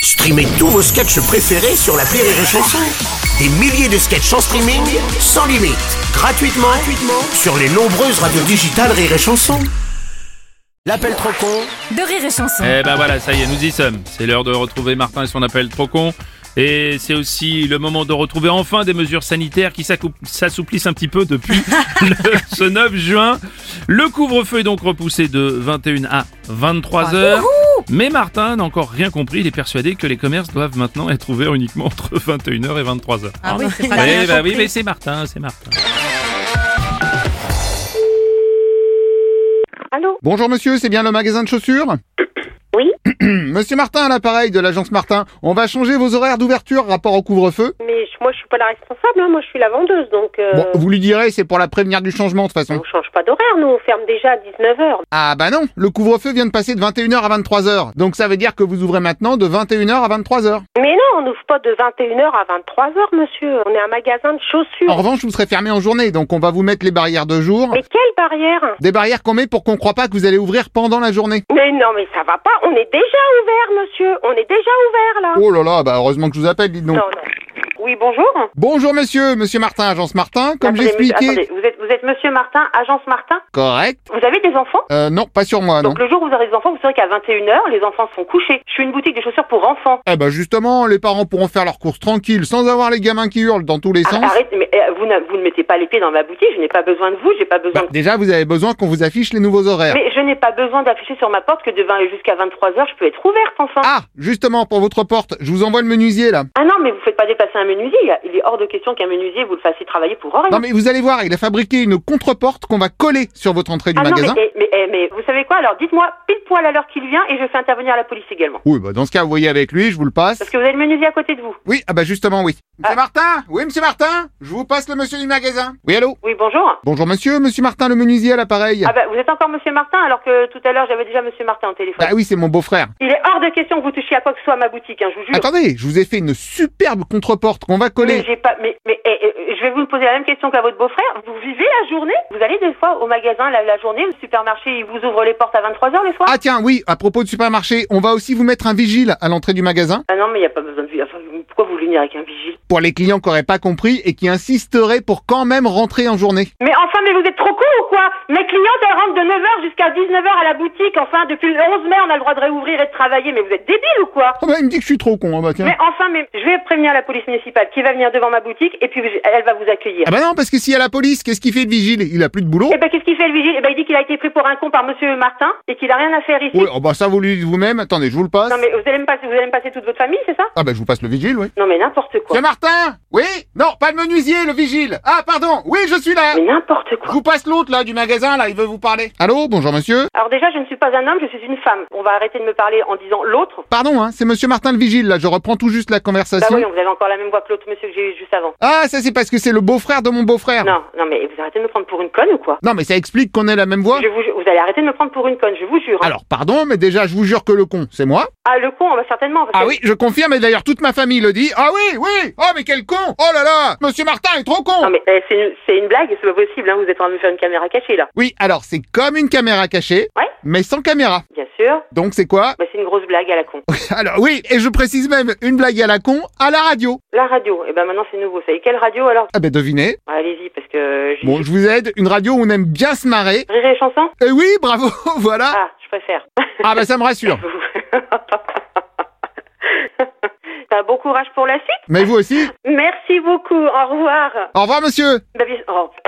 Streamez tous vos sketchs préférés sur l'appli Rire et Chanson. Des milliers de sketchs en streaming, sans limite, gratuitement sur les nombreuses radios digitales Rire et Chanson. L'appel trop con de Rire et Chanson. Eh ben voilà, ça y est, nous y sommes. C'est l'heure de retrouver Martin et son appel trop con. Et c'est aussi le moment de retrouver enfin des mesures sanitaires qui s'assouplissent un petit peu depuis ce 9 juin. Le couvre-feu est donc repoussé de 21 à 23 heures. Mais Martin n'a encore rien compris. Il est persuadé que les commerces doivent maintenant être ouverts uniquement entre 21h et 23h. Ah oui, c'est pas oui, mais c'est Martin. Allô ? Bonjour monsieur, c'est bien le magasin de chaussures ? Oui ? Monsieur Martin à l'appareil de l'agence Martin. On va changer vos horaires d'ouverture rapport au couvre-feu. Mais moi, je suis pas la responsable, hein. Moi, je suis la vendeuse, donc... Bon, vous lui direz, c'est pour la prévenir du changement de toute façon. On change pas d'horaire, nous, on ferme déjà à 19h. Ah bah non, le couvre-feu vient de passer de 21h à 23h. Donc ça veut dire que vous ouvrez maintenant de 21h à 23h. Mais non, on n'ouvre pas de 21h à 23h, monsieur. On est un magasin de chaussures. En revanche, vous serez fermé en journée, donc on va vous mettre les barrières de jour. Mais quelle barrière ? Des barrières qu'on met pour qu'on croit pas que vous allez ouvrir pendant la journée. Mais non, mais ça va pas, on est déjà ouvert, monsieur. On est déjà ouvert, là. Oh là là, bah heureusement que je vous appelle, dites donc. Non. Oui, bonjour. Bonjour monsieur Martin, agence Martin, comme Attendez, j'expliquais... Attendez, vous êtes monsieur Martin, agence Martin ? Correct. Vous avez des enfants ? Non, pas sur moi, non. Donc le jour où vous aurez des enfants, vous saurez qu'à 21h, les enfants sont couchés. Je suis une boutique de chaussures pour enfants. Eh ben justement, les parents pourront faire leurs courses tranquilles, sans avoir les gamins qui hurlent dans tous les sens. Arrête, mais vous ne mettez pas les pieds dans ma boutique, je n'ai pas besoin de vous, j'ai pas besoin de... Déjà, vous avez besoin qu'on vous affiche les nouveaux horaires. Mais je n'ai pas besoin d'afficher sur ma porte que de 20 jusqu'à 23h, je peux être ouverte, enfin. Ah, justement, pour votre porte, je vous envoie le menuisier, là. Ah non, mais vous faites pas dépasser un menuisier. Il est hors de question qu'un menuisier vous le fassiez travailler pour rien. Non mais vous allez voir, il a fabriqué une contre-porte qu'on va coller sur votre entrée du magasin. Mais vous savez quoi? Alors dites-moi pile poil à l'heure qu'il vient et je fais intervenir la police également. Oui, bah dans ce cas, vous voyez avec lui, je vous le passe. Parce que vous avez le menuisier à côté de vous. Oui, ah bah justement, oui. Monsieur Martin? Oui, monsieur Martin? Je vous passe le monsieur du magasin. Oui, allô? Oui, bonjour. Bonjour monsieur Martin, le menuisier à l'appareil. Ah bah vous êtes encore monsieur Martin alors que tout à l'heure j'avais déjà monsieur Martin au téléphone. Ah oui, c'est mon beau-frère. Il est hors de question que vous touchiez à quoi que ce soit à ma boutique, hein, je vous jure. Attendez, je vous ai fait une superbe contre-porte qu'on va coller. Mais j'ai pas... je vais vous poser la même question qu'à votre beau-frère. Vous vivez la journée? Vous allez des fois au magasin la journée, au supermarché, ils vous ouvrent les portes à 23h les soirs? Ah tiens, oui, à propos de supermarché, on va aussi vous mettre un vigile à l'entrée du magasin. Ah non, mais il n'y a pas besoin de vigile. Enfin, pourquoi vous voulez venir avec un vigile? Pour les clients qui n'auraient pas compris et qui insisteraient pour quand même rentrer en journée. Mais enfin, mais vous êtes trop con ou quoi? Mes clientes, elles rentrent de 9h jusqu'à 19h à la boutique. Enfin, depuis le 11 mai, on a le droit de réouvrir et de travailler. Mais vous êtes débile ou quoi? Oh bah il me dit que je suis trop con, hein, bah tiens. Mais enfin, je vais prévenir la police municipale qui va venir devant ma boutique et puis elle va vous accueillir. Ah bah non, parce que s'il y a la police, qu'est-ce qu'il fait le vigile? Il a plus de boulot? Eh ben, qu'est-ce qu'il fait le vigile? Eh ben, il dit qu'il a été pris pour un con par monsieur Martin et qu'il a rien à faire ici. Oui, oh bah ça vous lui dites vous-même. Attendez, je vous le passe. Non mais vous allez me passer toute votre famille, c'est ça? Ah bah je vous passe le vigile, oui. Non mais n'importe quoi. Monsieur Martin? Oui? Non, pas le menuisier, le vigile. Ah pardon, oui je suis là. Mais n'importe Je quoi. vous passe l'autre là du magasin, là, il veut vous parler. Allô, bonjour monsieur. Alors déjà, je ne suis pas un homme, je suis une femme. On va arrêter de me parler en disant l'autre. Pardon, hein, c'est monsieur Martin le vigile, là, je reprends tout juste la Bah conversation. oui, vous avez encore la même voix que l'autre monsieur que j'ai eu juste avant. Ah, ça c'est parce que c'est le beau-frère de mon beau-frère. Non, mais vous arrêtez de me prendre pour une conne ou quoi? Non, mais ça explique qu'on ait la même voix. Vous allez arrêter de me prendre pour une conne, je vous jure. Hein. Alors, pardon, mais déjà, je vous jure que le con, c'est moi. Ah, le con, bah, certainement. Parce Ah que... oui, je confirme, et d'ailleurs, toute ma famille le dit. Ah oui, oui. Oh, mais quel con. Oh là là, monsieur Martin est trop con. Non, mais c'est une blague, c'est pas possible, hein. Vous êtes en train de me faire une caméra cachée, là. Oui, alors, c'est comme une caméra cachée, Ouais. mais sans caméra. Bien sûr. Donc, c'est quoi? Bah, c'est une grosse blague à la con. Alors, oui, et je précise même, une blague à la con, à la radio. La radio, et ben maintenant c'est nouveau. Ça y est, quelle radio alors? Ah ben, devinez. Allez-y, parce que... Bon, je vous aide, une radio où on aime bien se marrer. Rire et chanson? Et oui, bravo, voilà. Ah, je préfère. Ah bah, ça me rassure. Bon courage pour la suite. Mais vous aussi. Merci beaucoup, au revoir. Au revoir, monsieur. Bah, oh.